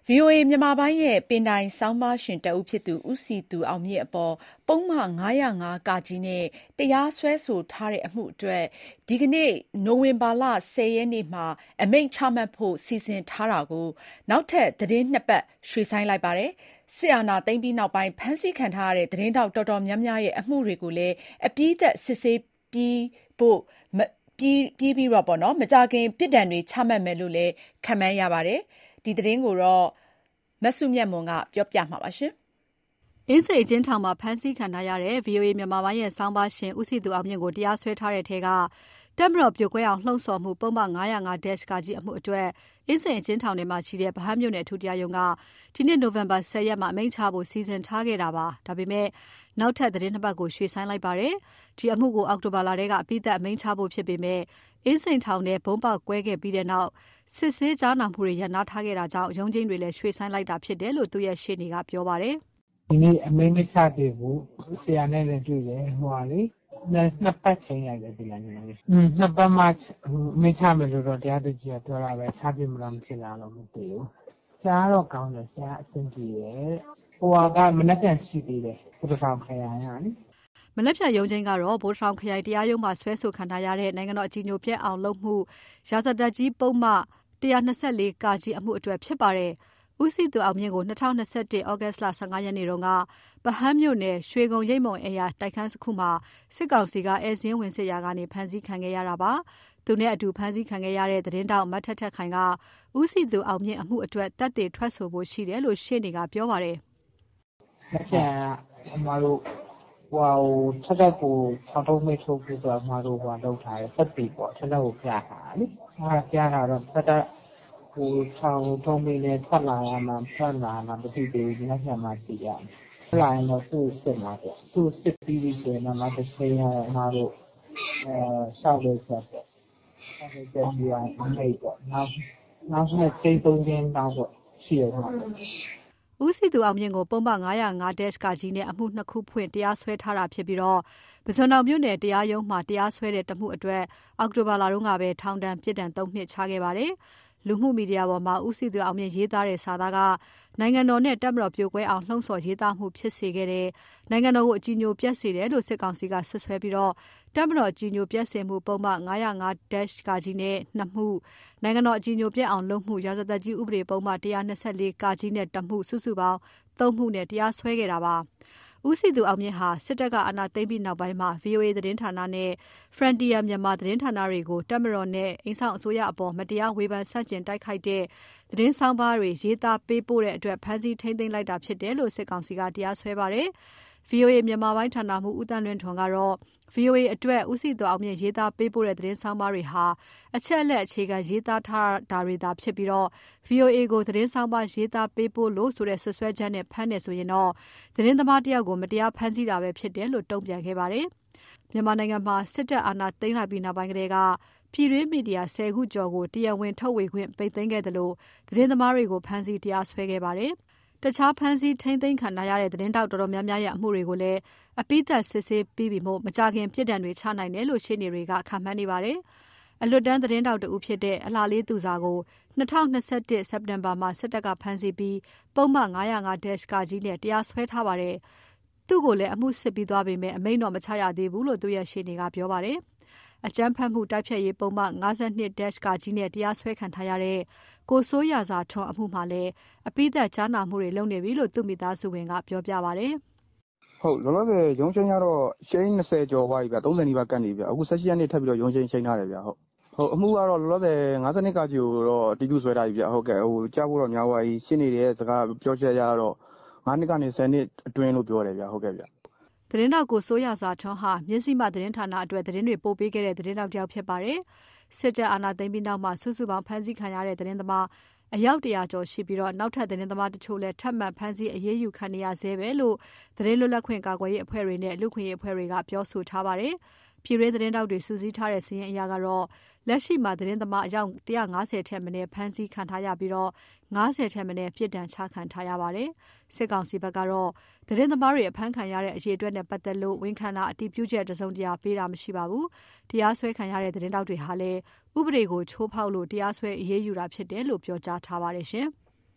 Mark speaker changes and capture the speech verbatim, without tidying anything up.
Speaker 1: ဗွီအိုအေမြန်မာပိုင်းရဲ့ပင်တိုင်ဆောင်းပါးရှင်တဦးဖြစ်သူဦးစည်သူအောင်မြင့်အပေါ်ပုဒ်မ၅၀၅-ကနဲ့တရားစွဲဆိုထားတဲ့အမှုအတွက် ဒီကနေ့နိုဝင်ဘာလ၁၀ရက်နေ့မှာအမိန့်ချမှတ်ဖို့စီစဉ်ထားတာကိုနောက်ထပ်သီတင်းနှစ်ပတ်ရွှေ့ဆိုင်းလိုက်ပါတယ်။စစ်အာဏာသိမ်းပြီးနောက်ပိုင်းဖမ်းဆီးခံထားရတဲ့သတင်းထောက်တော်တော်များများရဲ့အမှုတွေကိုလည်းအပြီးသတ်စစ်ဆေးပြီးဖို့ပြီးပြီးပြီးတော့မကြာခင်ပြစ်ဒဏ်တွေချမှတ်မယ်လို့လည်းခန့်မှန်းရပါတယ်။ဒီသတင်းကိုတော့မစုမြတ်မွန်ကပြောပြမှာပါရှင်
Speaker 2: ။အင်းစိန်အကျဉ်းထောင်မှာဖမ်းဆီးခံထားရတဲ့ ဗွီအိုအေမြန်မာပိုင်းရဲ့ဆောင်းပါးရှင်ဦးစည်သူအောင်မြင့်ကိုတရားစွဲထားတဲ့ထဲကတပ်မတော်ပြိုကွဲအောင်လှုံ့ဆော်မှုပုဒ်မ၅၀၅-က အမှုအတွက်အင်းစိန်အကျဉ်းထောင်ထဲမှာရှိတဲ့ဗဟန်းမြို့နယ်အထူးတရားရုံးကဒီနေ့နိုဝင်ဘာ၁၀ရက်မှာအမိန့်ချဖို့စီစဉ်ထားခဲ့တာပါ။ဒါပေမဲ့နောက်ထပ်သတင်းနှစ်ပတ်ကိုရွှေ့ဆိုင်းလိုက်ပါတယ်။ဒီအမှုကိုအောက်တိုဘာလထဲကအပြီးသတ်အမိန့်ချဖို့ဖြစ်ပေမဲ့အင်းစိန်ထောင်ထဲဘုံပေါက်ကွဲခဲ့ပြီးတဲ့နောက်စစ်ဆေးကြားနာမှုတွေရပ်နားထားခဲ့တာကြောင့်ရုံးချင်းတွေလည်းရွှေ့ဆိုင်းလိုက်တာဖြစ်တယ်လို့သူ့ရဲ့ရှေ့နေကပြောပါတယ်
Speaker 3: ။ဒီနေ့အမိန့်မချသေးဘူးဆရာနဲ့လည်းတွေ့တယ်ဟိုပါလေနှစ်ပတ်ချိန်ရတယ်ဒီလိုမျိုး။อืมနှစ်ပတ်မှမချမယ်လို့တော့တရားသူကြီးကပြောတာပဲချပြမလို့မဖြစ်လာတော့မသိဘူး။ဆရာတော့ကောင်းတယ်ဆရာအဆင်ပြေတယ်။ဟိုကမနှက်ပြန်ရှိသေးတယ်ဘုရားဆောင်ခရိုင်ရလေ
Speaker 2: ။မနှက်ပြန်ရုံးချင်းကတော့ဗိုလ်ထောင်ခရိုင်တရားရုံးမှာဆွဲဆိုခံထားရတဲ့နိုင်ငံတော်အကြီးအကျယ်ပြက်အောင်လုပ်မှုရာဇသက်ကြီးပုံမှန်၁၂၄ က အမှုအတွက်ဖြစ်ပါတယ်။ဦးစည်သူအောင်မြင့်ကို၂၀၂၁ဩဂုတ်လ၁၅ရက်နေ့တုန်းကဗဟန်းမြို့နယ်ရွှေဂုံရိပ်မုံအိမ်ယာတိုက်ခန်းတစ်ခုမှာစစ်ကောင်စီကဧည့်စာရင်းဝင်စစ်ရာကနေဖမ်းဆီးခံခဲ့ရတာပါ။သူနဲ့အတူဖမ်းဆီးခံခဲ့ရတဲ့သတင်းတောက်မထက်ထက်ခိုင်ကဦးစည်သူအောင်မြင့်အမှုအတွက်တပ်တွေထွက်ဆိုဖို့ရှိတယ်လို့ရှေ့နေကပြောပါတယ်
Speaker 3: ။ဆက်ပြန်အမတို့ဟိုထက်တက်ကို၆တုံးမိတ်ထုတ်ပြီးတော့အမတို့ဟိုလောက်ထားတယ်ဆက်ပြီးပေါ့ထက်တက်ကိုပြတာလေ။အဲပြတာတော့ထက်တက်ဟိုဆောင်ထုံးမိနဲ့ဆက်လာရမှာဆက်လာမှာမသိသေးဘူးနောက်ပြန်မှသိရမယ်။ဆက်လာရင်တော့သူ့စစ်မှာပေါ့။သူ့စစ်ပြီးပြီဆိုရင်တော့နောက်တစ်ချိန်ရအမတို့အဲရှောက်လို့ချက်ပေါ့။အဲဒီချက်ပြီးရင်အမိတ်ပေါ့။နောက်နောက်ဆက်ချိန်သုံးခြင်းတောင်းပေါ့ရှိရမှာ
Speaker 2: ။ဦးစည်သူအောင်မြင့်ကိုပုံမှန်၅၀၅-က နဲ့အမှုနှစ်ခုဖွင့်တရားစွဲထားတာဖြစ်ပြီးတော့ပဇွန်တောင်မြို့နယ်တရားရုံးမှာတရားစွဲတဲ့တမှုအတွက်အောက်တိုဘာလတုန်းကပဲထောင်ဒဏ်ပြစ်ဒဏ်သုံးနှစ်ချခဲ့ပါတယ်။လူမှုမီဒီယာပေါ်မှာဦးစည်သူအောင်မြင့်ရေးသားတဲ့စာသားကနိုင်ငံတော်နဲ့တပ်မတော်ပြိုကွဲအောင်လှုံ့ဆော်ရေးသားမှုဖြစ်စေခဲ့တဲ့နိုင်ငံတော်ကိုအကြီးညိုပြက်စေတယ်လို့စစ်ကောင်စီကဆွဆွဲပြီးတော့တပ်မတော်အကြီးညိုပြက်စေမှုပုံမှန်၅၀၅-က နဲ့နှစ်မှုနိုင်ငံတော်အကြီးညိုပြက်အောင်လုပ်မှုရာဇသက်ကြီးဥပဒေပုံမှန်၁၂၄ က နဲ့တမှုစုစုပေါင်းသုံးမှုနဲ့တရားစွဲခဲ့တာပါ။ဦးစည်သူအောင်မြင့်ဟာစစ်တပ်ကအာဏာသိမ်းပြီးနောက်ပိုင်းမှာ ဗွီအိုအေသတင်းဌာနနဲ့ Frontier မြန်မာသတင်းဌာနတွေကိုတပ်မတော်နဲ့အိမ်ဆောင်အစိုးရအပေါ်မတရားဝေဖန်ဆန့်ကျင်တိုက်ခိုက်တဲ့သတင်းဆောင်ပါတွေရေးသားပေးပို့တဲ့အတွက်ဖမ်းဆီးထိန်းသိမ်းလိုက်တာဖြစ်တယ်လို့စစ်ကောင်စီကတရားစွဲပါတယ်။ ဗွီအိုအေမြန်မာပိုင်းဌာနမှဦးတန်းလွင်ထွန်းကတော့ ဗွီအိုအေအတွက်ဦးစည်သူအောင်မြင့်ရေးသားပေးပို့တဲ့သတင်းဆောင်ပါတွေဟာအချက်အလက်အခြေခံရေးသားထားတာတွေသာဖြစ်ပြီးတော့ ဗွီအိုအေကိုသတင်းဆောင်ပါရေးသားပေးပို့လို့ဆိုတဲ့ဆွဆွဲချက်နဲ့ဖမ်းနေဆိုရင်တော့သတင်းသမားတယောက်ကိုမတရားဖမ်းဆီးတာပဲဖြစ်တယ်လို့တုံ့ပြန်ခဲ့ပါတယ်။မြန်မာနိုင်ငံမှာစစ်တပ်အာဏာသိမ်းလာပြီးနောက်ပိုင်းကတည်းကပြည်တွင်းမီဒီယာဆယ်ခုကျော်ကိုတရားဝင်ထုတ်ဝေခွင့်ပိတ်သိမ်းခဲ့တယ်လို့သတင်းသမားတွေကိုဖမ်းဆီးတရားစွဲခဲ့ပါတယ်။တခြားဖမ်းဆီးထိန်းသိမ်းခံထားရတဲ့သတင်းတောက်တော်တော်များများရဲ့အမှုတွေကိုလည်းအပိသက်စစ်ဆေးပြီးပြီမို့မကြခင်ပြစ်ဒဏ်တွေချနိုင်တယ်လို့ရှေ့နေတွေကခန့်မှန်းနေပါတယ်။အလွတ်တန်းသတင်းတောက်တဦးဖြစ်တဲ့အလှလေးသူစာကို၂၀၂၁စက်တင်ဘာမှာစစ်တပ်ကဖမ်းဆီးပြီးပုံမှန်၅၀၅-က နဲ့တရားစွဲထားပါတယ်။သူ့ကိုလည်းအမှုစစ်ပြီးသွားပေမဲ့အမိန့်တော့မချရသေးဘူးလို့သူ့ရဲ့ရှေ့နေကပြောပါတယ်။အကြမ်းဖက်မှုတိုက်ဖျက်ရေးပုံမှန်၅၂-က နဲ့တရားစွဲခံထားရတဲ့ကိုစိုးရစာထွန်းအမှုမှာလည်းအပိသက်ကြားနာမှုတွေလုပ်နေပြီလို့သူ့မိသားစုဝင်ကပြောပြပါတယ်
Speaker 4: ။ဟုတ်လောလောဆယ်ရုံးချင်းကတော့ရှိန်း၂၀ကျော်သွားပြီဗျ၃၀နီးပါးကတ်နေပြီအခု၁၈ရက်နေ့ထပ်ပြီးတော့ရုံးချင်းချိန်ထားတယ်ဗျဟုတ်ဟုတ်အမှုကတော့လောလောဆယ်၅၂ကကိုတော့တီးတူးဆွဲထားပြီဗျဟုတ်ကဲ့ဟိုကြားဖို့တော့များသွားပြီရှင်းနေတဲ့စကားပြောချက်ရတော့၅နှစ်ကနေ၁၀နှစ်အတွင်းလို့ပြောတယ်ဗျဟုတ်ကဲ့ဗျ
Speaker 2: သတင်းတောက်ကိုစိုးရစာထွန်းဟာမြစည်းမသတင်းဌာနအတွက်သတင်းတွေပို့ပေးခဲ့တဲ့သတင်းတောက်တယောက်ဖြစ်ပါတယ်။စစ်တပ်အာဏာသိမ်းပြီးနောက်မှာစုစုပေါင်းဖမ်းဆီးခံရတဲ့သတင်းသမားအယောက်တရာကျော်ရှိပြီးတော့နောက်ထပ်သတင်းသမားတချို့လည်းထပ်မံဖမ်းဆီးအရေးယူခံရဆဲပဲလို့သတင်းလွတ်လပ်ခွင့်ကာကွယ်ရေးအဖွဲ့တွေနဲ့လူ့ခွင့်ရေးအဖွဲ့တွေကပြောဆိုထားပါတယ်။ပြည်တွင်းသတင်းတောက်တွေစုစည်းထားတဲ့စာရင်းအရကတော့လက်ရှိမှာသတင်းသမားအယောက်၁၅၀ထက်မနည်းဖမ်းဆီးခံထားရပြီးတော့၅၀ထက်မနည်းပြစ်ဒဏ်ချခံထားရပါတယ်။စစ်ကောင်စီဘက်ကတော့သတင်းသမားတွေအဖမ်းခံရတဲ့အရေးအတွက်နဲ့ပတ်သက်လို့ဝန်ခံတာအတည်ပြုချက်တစုံတရာပေးတာမရှိပါဘူး။တရားစွဲခံရတဲ့သတင်းတောက်တွေဟာလည်းဥပဒေကိုချိုးဖောက်လို့တရားစွဲအရေးယူတာဖြစ်တယ်လို့ပြောကြားထားပါတယ်ရှင်။